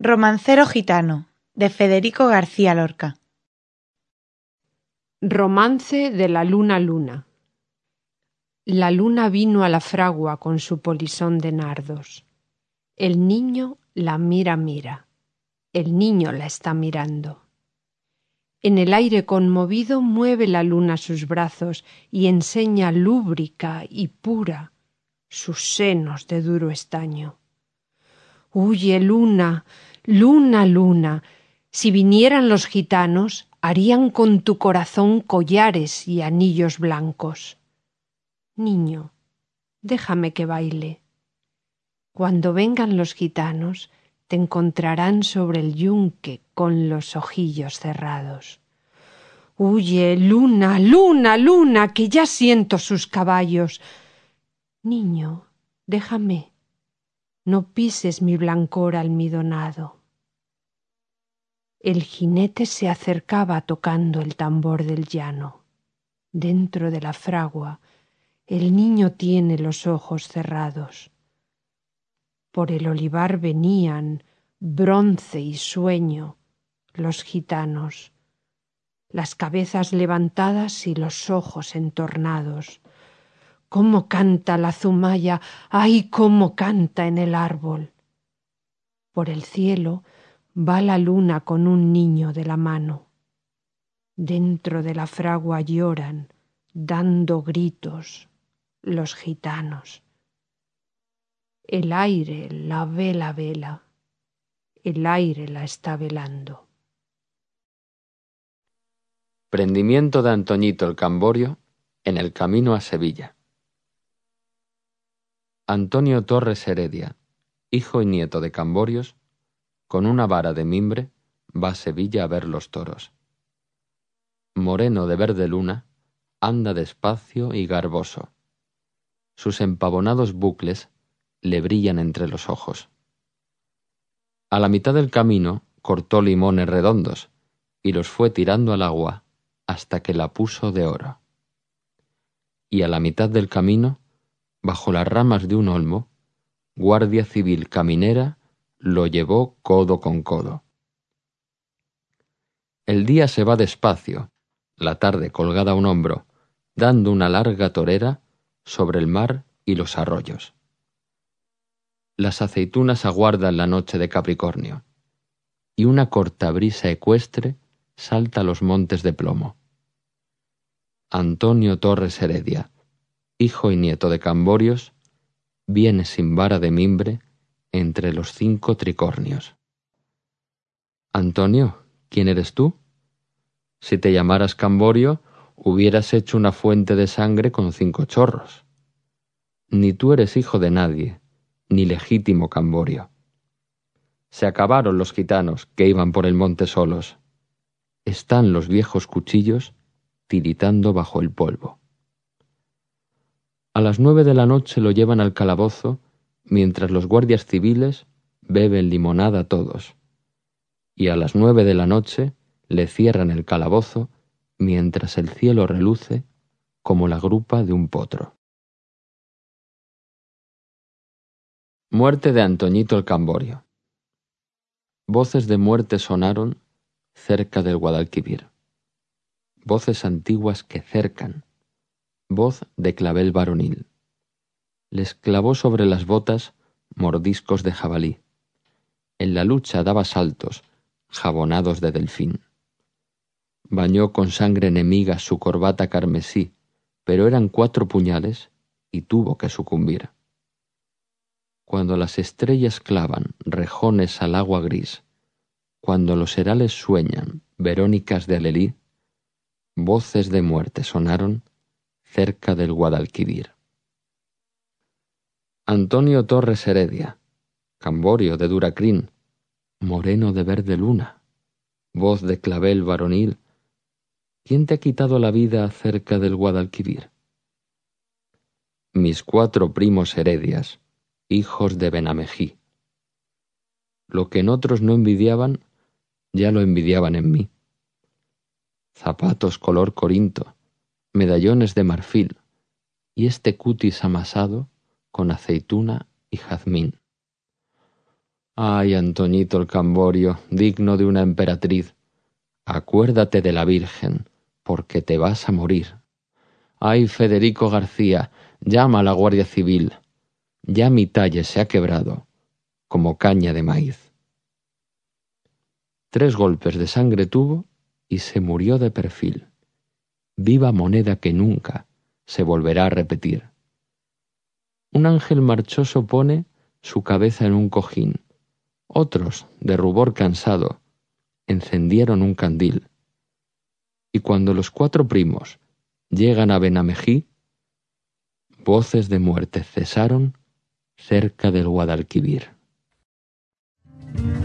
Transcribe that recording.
Romancero gitano, de Federico García Lorca. Romance de la luna luna. La luna vino a la fragua con su polisón de nardos. El niño la mira. El niño la está mirando. En el aire conmovido mueve la luna sus brazos y enseña lúbrica y pura sus senos de duro estaño. Huye, luna, luna, luna, si vinieran los gitanos, harían con tu corazón collares y anillos blancos. Niño, déjame que baile. Cuando vengan los gitanos, te encontrarán sobre el yunque con los ojillos cerrados. Huye, luna, luna, luna, que ya siento sus caballos. Niño, déjame. No pises mi blancor almidonado. El jinete se acercaba tocando el tambor del llano. Dentro de la fragua, el niño tiene los ojos cerrados. Por el olivar venían, bronce y sueño, los gitanos, las cabezas levantadas y los ojos entornados. ¡Cómo canta la zumaya! ¡Ay, cómo canta en el árbol! Por el cielo va la luna con un niño de la mano. Dentro de la fragua lloran, dando gritos, los gitanos. El aire la vela, el aire la está velando. Prendimiento de Antoñito el Camborio en el camino a Sevilla. Antonio Torres Heredia, hijo y nieto de Camborios, con una vara de mimbre va a Sevilla a ver los toros. Moreno de verde luna, anda despacio y garboso. Sus empavonados bucles le brillan entre los ojos. A la mitad del camino cortó limones redondos y los fue tirando al agua hasta que la puso de oro. Y a la mitad del camino, bajo las ramas de un olmo, Guardia Civil caminera lo llevó codo con codo. El día se va despacio, la tarde colgada a un hombro, dando una larga torera sobre el mar y los arroyos. Las aceitunas aguardan la noche de Capricornio, y una corta brisa ecuestre salta a los montes de plomo. Antonio Torres Heredia, hijo y nieto de Camborios, viene sin vara de mimbre entre los 5 tricornios. Antonio, ¿quién eres tú? Si te llamaras Camborio, hubieras hecho una fuente de sangre con 5 chorros. Ni tú eres hijo de nadie, ni legítimo Camborio. Se acabaron los gitanos que iban por el monte solos. Están los viejos cuchillos tiritando bajo el polvo. A las 9 de la noche lo llevan al calabozo, mientras los guardias civiles beben limonada todos. Y a las 9 de la noche le cierran el calabozo, mientras el cielo reluce como la grupa de un potro. Muerte de Antoñito el Camborio. Voces de muerte sonaron cerca del Guadalquivir. Voces antiguas que cercan. Voz de clavel varonil. Les clavó sobre las botas mordiscos de jabalí. En la lucha daba saltos, jabonados de delfín. Bañó con sangre enemiga su corbata carmesí, pero eran 4 puñales y tuvo que sucumbir. Cuando las estrellas clavan rejones al agua gris, cuando los herales sueñan verónicas de alelí, voces de muerte sonaron cerca del Guadalquivir. Antonio Torres Heredia, Camborio de dura crin, moreno de verde luna, voz de clavel varonil, ¿quién te ha quitado la vida cerca del Guadalquivir? Mis 4 primos Heredias, hijos de Benamejí. Lo que en otros no envidiaban, ya lo envidiaban en mí. Zapatos color corinto, medallones de marfil, y este cutis amasado con aceituna y jazmín. Ay, Antoñito el Camborio, digno de una emperatriz, acuérdate de la Virgen, porque te vas a morir. Ay, Federico García, llama a la Guardia Civil. Ya mi talle se ha quebrado, como caña de maíz. 3 golpes de sangre tuvo y se murió de perfil. Viva moneda que nunca se volverá a repetir. Un ángel marchoso pone su cabeza en un cojín. Otros, de rubor cansado, encendieron un candil. Y cuando los 4 primos llegan a Benamejí, voces de muerte cesaron cerca del Guadalquivir.